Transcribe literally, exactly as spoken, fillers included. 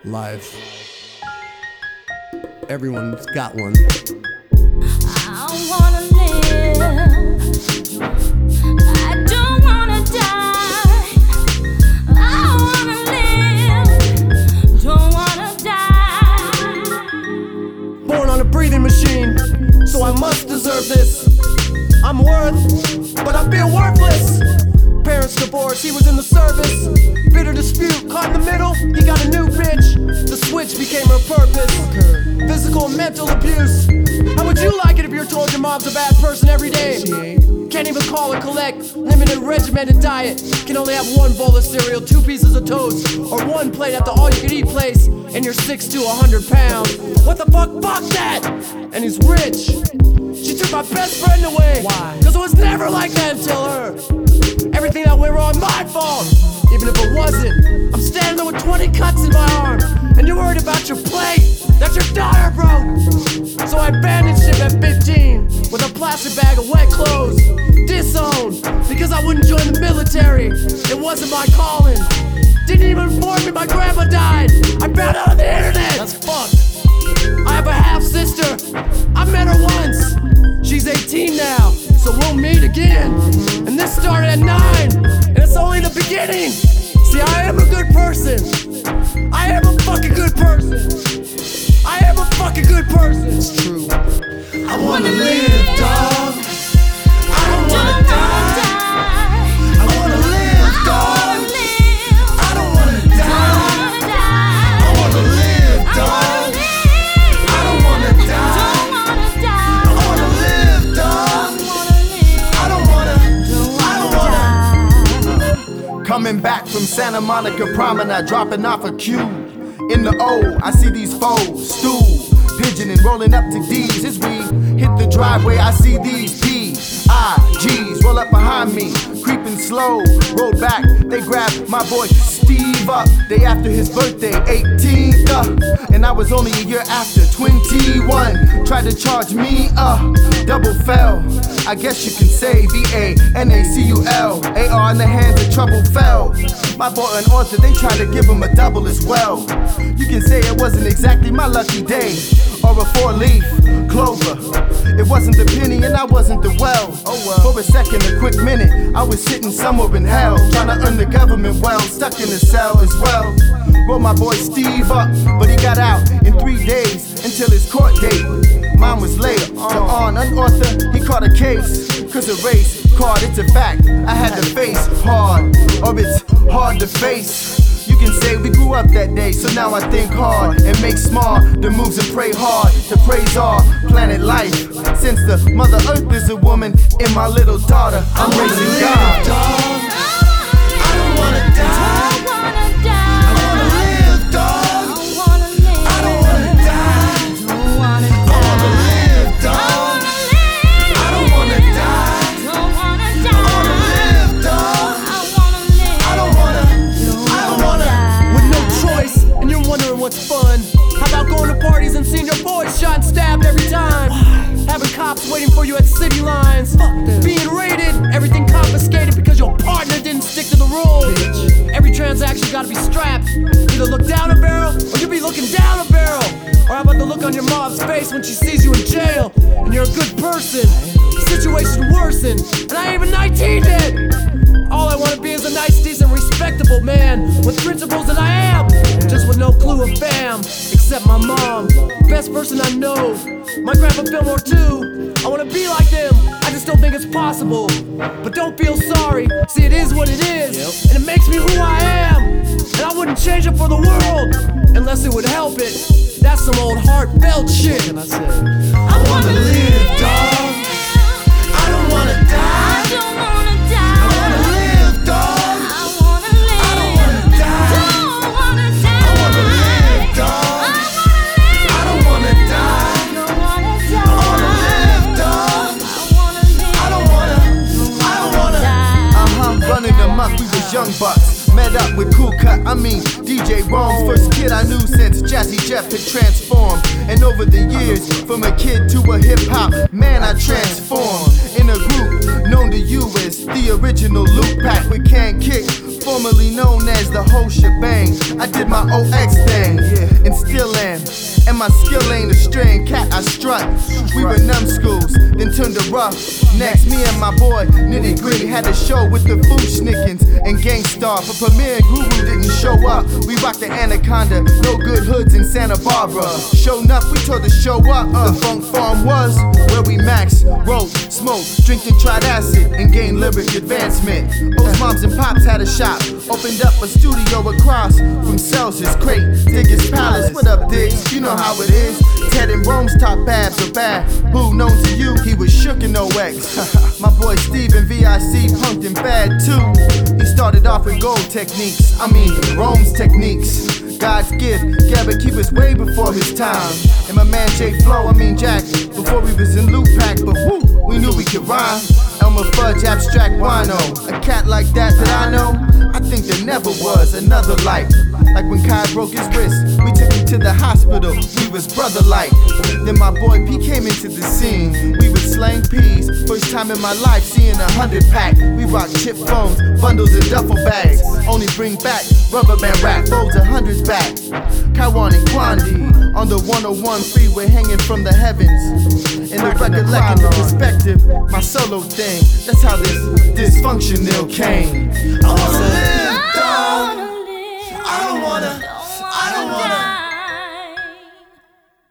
Life. Everyone's got one. I wanna live. I don't wanna die. I wanna live. Don't wanna die. Born on a breathing machine, so I must deserve this. I'm worth, but I feel worthless. Parents divorced, he was in the service. Bitter dispute, caught in the middle, he got a new bitch. The switch became her purpose. Physical and mental abuse. How would you like it if you're told your mom's a bad person every day? Can't even call and collect, limited regimented diet. Can only have one bowl of cereal, two pieces of toast, or one plate at the all-you-can-eat place. And you're six to a hundred pounds. What the fuck? Fuck that! And he's rich. She took my best friend away. Why? Cause it was never like that until her. Everything I wear on my fault. Even if it wasn't, I'm standing there with twenty cuts in my arm. And you're worried about your plate that your daughter broke. So I bandaged him at fifteen with a plastic bag of wet clothes. Disowned because I wouldn't join the military. It wasn't my calling. Didn't even inform me my grandma died. I found out on the internet. That's fucked. I have a half sister. I met her once. She's eighteen now, so we'll meet again. And this started at nine, and it's only the beginning. See, I am a good person. I am a fucking good person. I am a fucking good person. It's true. I wanna live, dog. I don't wanna die. I wanna live, dog. I don't wanna die. I wanna live, dog. I don't wanna die. I wanna live, dog. I don't wanna, I don't wanna. Coming back from Santa Monica Promenade, dropping off a Q. In the O, I see these foes, stew, pigeoning, rolling up to D's. As we hit the driveway, I see these P's, I, G's, roll up behind me, creeping slow, roll back, they grab my boy Steve up. Day after his birthday, eighteenth, uh, and I was only a year after, twenty-one. Tried to charge me, uh, double fell. I guess you can say V A N A C U L. A R in the hands of trouble fell. My boy and Arthur, they tried to give him a double as well. You can say it wasn't exactly my lucky day, or a four-leaf clover. It wasn't the penny and I wasn't the well. Oh well. For a second, a quick minute, I was sitting somewhere in hell, trying to earn the government well, stuck in a cell as well. Rolled my boy Steve up, but he got out in three days until his court date. Mine was later. The on unauthor, he caught a case. Cause a race card, it's a fact. I had to face hard, or it's hard to face. You can say we grew up that day, so now I think hard and make smart the moves and pray hard to praise our planet life. Since the mother earth is a woman in my little daughter, I'm raising God. I don't wanna die. What's fun? How about going to parties and seeing your boys shot and stabbed every time? Having cops waiting for you at city lines. Being raided, everything confiscated because your partner didn't stick to the rules. Every transaction gotta be strapped. Either look down a barrel or you be looking down a barrel. Or how about the look on your mom's face when she sees you in jail and you're a good person? Situation worsened, and I ain't even nineteen yet. All I wanna be is a nice, decent, respectable man with principles, and I am. Just with no clue of fam, except my mom. Best person I know. My grandpa Fillmore too. I wanna be like them, I just don't think it's possible. But don't feel sorry, see it is what it is. And it makes me who I am. And I wouldn't change it for the world, unless it would help it. That's some old heartfelt shit. And I said, I wanna live, dog. I don't wanna die. I don't wanna die. I wanna live, dog. I wanna live. I don't wanna die. Don't wanna die. I wanna live, dog. I don't wanna die. Don't wanna die. I wanna live, dog. I wanna live. I don't wanna, I don't wanna. Uh-huh, running amok, we was young bucks. Met up with Cool Cut, I mean D J Rome's first kid I knew since Jazzy Jeff had transformed. And over the years, from a kid to a hip-hop man, I transformed. In a group known to you as the original Luke Pack. We can't kick formerly known as the whole shebang. I did my O X thing, yeah, and still am. And my skill ain't a strain, cat I strut. We were numbskulls, then turned to rough. Next, me and my boy Nitty Gritty had a show with the Fooshnickens and Gangstar. But Premier Guru didn't show up. We rocked the Anaconda, no good hoods in Santa Barbara. Show enough, we told the show up. The Funk Farm was where we maxed, wrote, smoked, drinking, tried acid, and gained lyric advancement. O's moms and pops had a shop, opened up a studio across from Celsius Crate, Digger's Palace. What up, Diggs? You know how it is. Ted and Rome's top babs are bad. Who known to you? He was shook in O X. My boy Steve in V I C punked and bad too. He started off with gold techniques. I mean Rome's techniques. God's gift, Gabba keep us way before his time. And my man J Flow, I mean Jack, before we was in Loot Pack, but whoo, we knew we could rhyme. Elmer Fudge, abstract wino. A cat like that that I know, I think there never was another like. Like when Kai broke his wrist, we took him to the hospital, we was brother-like. Then my boy P came into the scene, we would slang peas. First time in my life seeing a hundred pack. We rock chip phones, bundles and duffel bags. Only bring back rubber band rap, folds a hundreds back. Kaiwan and Kwandi on the one oh one freeway hanging from the heavens. In the recollect and the perspective, my solo thing, that's how this dysfunctional came. I wanna